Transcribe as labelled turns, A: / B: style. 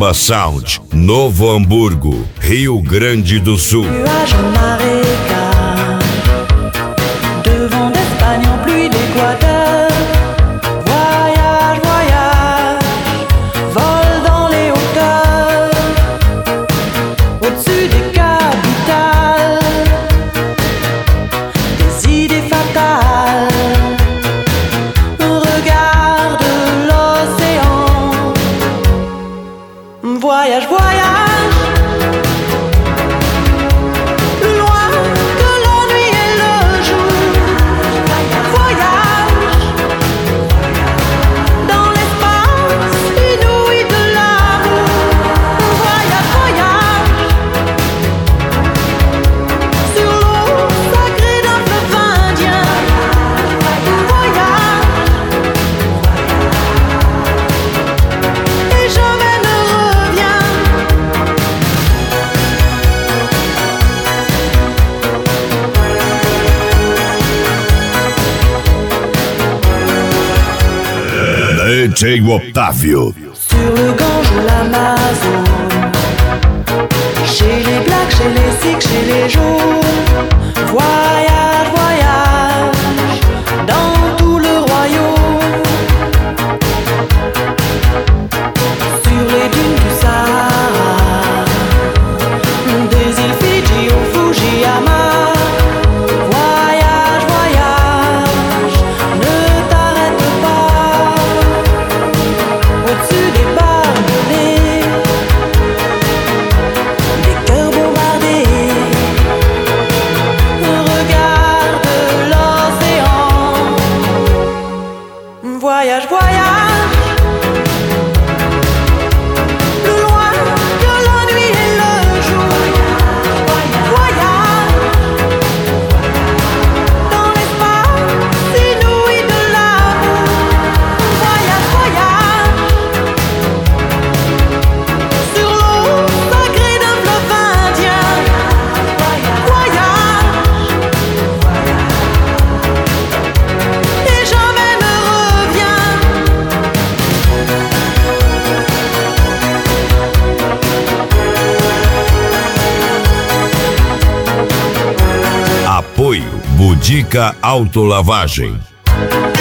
A: Samba Sound, Novo Hamburgo, Rio Grande do Sul.
B: Nuages marécages, de vent d'Espagne en pluie d'Équateur. Voyage, voyage, vol dans les hauteurs, au-dessus des capitales, des idées fatales. Regarde l'océan. Voyage, voyage, plus loin que la nuit et le jour. Voyage, dans l'espace inouï de l'amour. Voyage, voyage, sur l'eau sacrée d'un fleuve indien. Voyage, et jamais ne reviens.
A: DJ Otávio.
B: Sur le Gange ou l'Amazon, chez les Blacks, chez les Sikhs, chez les Jaunes. Voyage, voyage, dans tout le royaume. Sur les dunes du Sahara, des îles Fidji au Fujiyama. Voyage, voyage, ne t'arrête pas. Au-dessus des barbelés, des cœurs bombardés. Regarde l'océan. Voyage, voyage, plus loin que la nuit et le jour. Voyage, dans l'espace inouï de l'amour. Voyage, voyage, sur l'eau sacrée d'un fleuve indien. Voyage, et jamais ne reviens.
A: Apoio Budica Autolavagem.